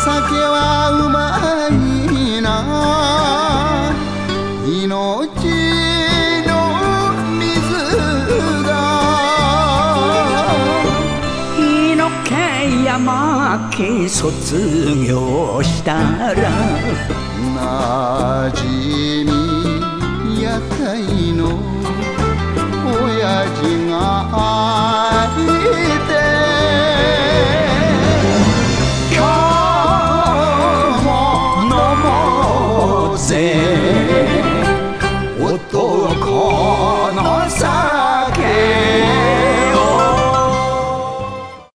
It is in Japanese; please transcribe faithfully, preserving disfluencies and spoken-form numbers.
酒はうまいな命の水だ猪毛山家卒業したらなじみ屋台の親父がいて今日も飲もうぜ男の